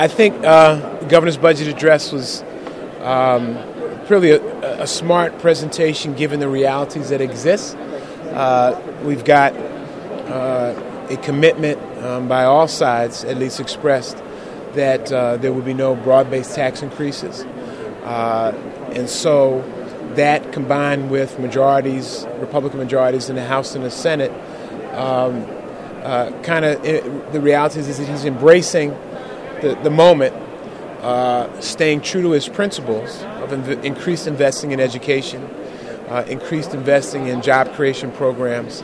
I think the governor's budget address was really a smart presentation given the realities that exist. We've got a commitment by all sides, at least expressed, that there will be no broad-based tax increases. And so that combined with majorities, Republican majorities in the House and the Senate, the reality is that he's embracing the moment, staying true to his principles of increased investing in education, increased investing in job creation programs.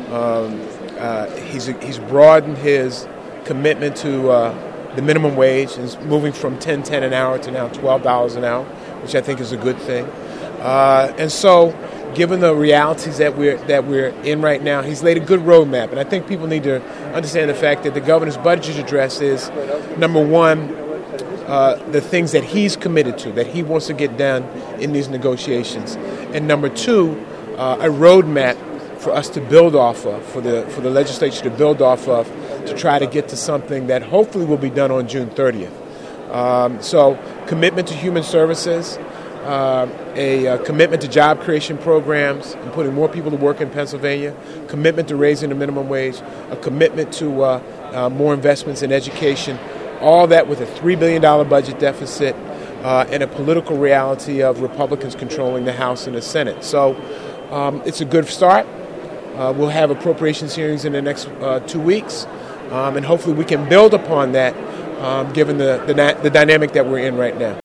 He's broadened his commitment to the minimum wage, and moving from $10.10 an hour to now $12 an hour, which I think is a good thing. And so, given the realities that we're in right now, he's laid a good roadmap. And I think people need to understand the fact that the governor's budget address is, number one, the things that he's committed to, that he wants to get done in these negotiations, and number two, a roadmap for us to build off of, for the legislature to build off of, to try to get to something that hopefully will be done on June 30th. So, commitment to human services, a commitment to job creation programs and putting more people to work in Pennsylvania, commitment to raising the minimum wage, a commitment to more investments in education, all that with a $3 billion budget deficit and a political reality of Republicans controlling the House and the Senate. So it's a good start. We'll have appropriations hearings in the next 2 weeks, and hopefully we can build upon that given the dynamic that we're in right now.